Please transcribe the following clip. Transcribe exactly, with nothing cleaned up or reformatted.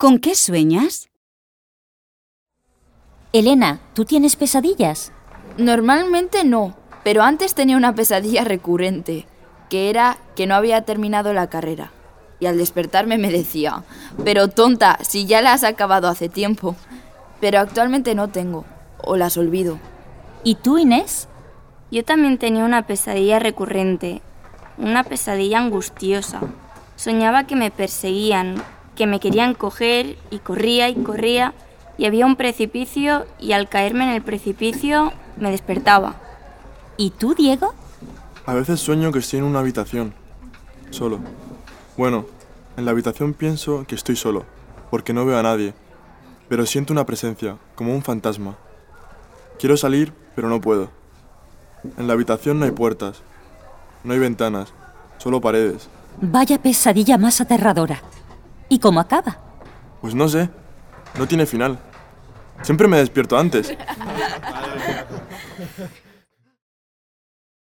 ¿Con qué sueñas? Elena, ¿tú tienes pesadillas? Normalmente no, pero antes tenía una pesadilla recurrente, que era que no había terminado la carrera. Y al despertarme me decía, pero tonta, si ya la has acabado hace tiempo. Pero actualmente no tengo, o las olvido. ¿Y tú, Inés? Yo también tenía una pesadilla recurrente, una pesadilla angustiosa. Soñaba que me perseguían, que me querían coger y corría y corría y había un precipicio y al caerme en el precipicio me despertaba. ¿Y tú, Diego? A veces sueño que estoy en una habitación, solo. Bueno, en la habitación pienso que estoy solo, porque no veo a nadie, pero siento una presencia, como un fantasma. Quiero salir, pero no puedo. En la habitación no hay puertas, no hay ventanas, solo paredes. Vaya pesadilla más aterradora. ¿Y cómo acaba? Pues no sé, no tiene final. Siempre me despierto antes.